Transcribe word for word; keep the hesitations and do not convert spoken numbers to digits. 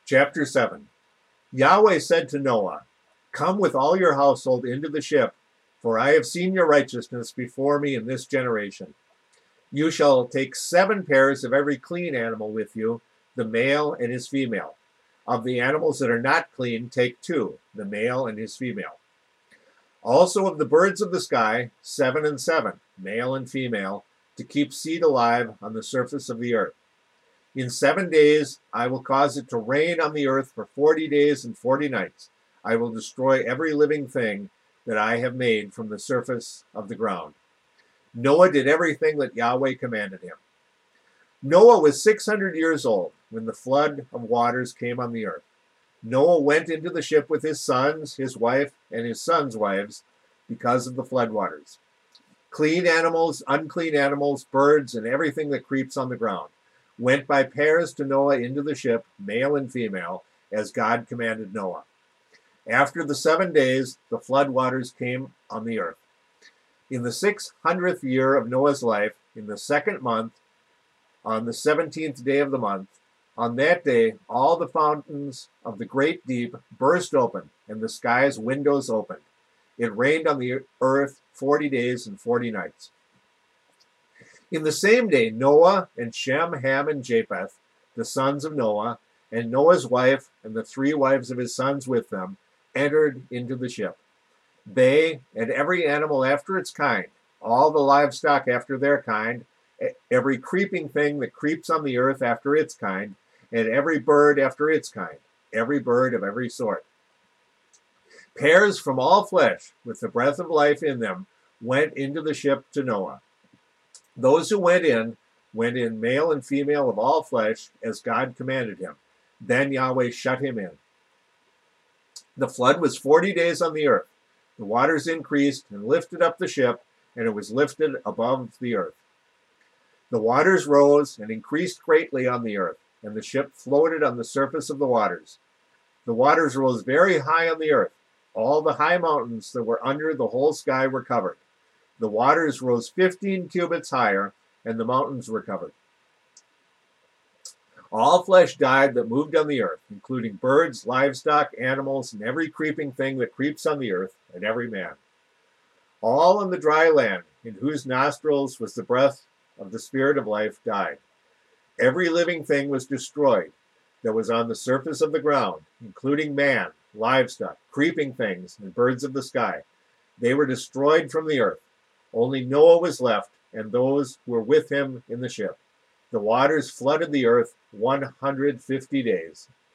Chapter seven. Yahweh said to Noah, "Come with all your household into the ship, for I have seen your righteousness before me in this generation. You shall take seven pairs of every clean animal with you, the male and his female. Of the animals that are not clean, take two, the male and his female. Also of the birds of the sky, seven and seven, male and female, to keep seed alive on the surface of the earth. In seven days I will cause it to rain on the earth for forty days and forty nights. I will destroy every living thing that I have made from the surface of the ground." Noah did everything that Yahweh commanded him. Noah was six hundred years old when the flood of waters came on the earth. Noah went into the ship with his sons, his wife, and his sons' wives because of the flood waters. Clean animals, unclean animals, birds, and everything that creeps on the ground went by pairs to Noah into the ship, male and female, as God commanded Noah. After the seven days, the flood waters came on the earth. In the six hundredth year of Noah's life, in the second month, on the seventeenth day of the month, on that day, all the fountains of the great deep burst open, and the sky's windows opened. It rained on the earth forty days and forty nights. In the same day, Noah and Shem, Ham, and Japheth, the sons of Noah, and Noah's wife and the three wives of his sons with them, entered into the ship. They and every animal after its kind, all the livestock after their kind, every creeping thing that creeps on the earth after its kind, and every bird after its kind, every bird of every sort. Pairs from all flesh, with the breath of life in them, went into the ship to Noah. Those who went in, went in male and female of all flesh, as God commanded him. Then Yahweh shut him in. The flood was forty days on the earth. The waters increased and lifted up the ship, and it was lifted above the earth. The waters rose and increased greatly on the earth, and the ship floated on the surface of the waters. The waters rose very high on the earth. All the high mountains that were under the whole sky were covered. The waters rose fifteen cubits higher, and the mountains were covered. All flesh died that moved on the earth, including birds, livestock, animals, and every creeping thing that creeps on the earth, and every man. All on the dry land, in whose nostrils was the breath of the Spirit of life, died. Every living thing was destroyed that was on the surface of the ground, including man, livestock, creeping things, and birds of the sky. They were destroyed from the earth. Only Noah was left, and those who were with him in the ship. The waters flooded the earth one hundred fifty days.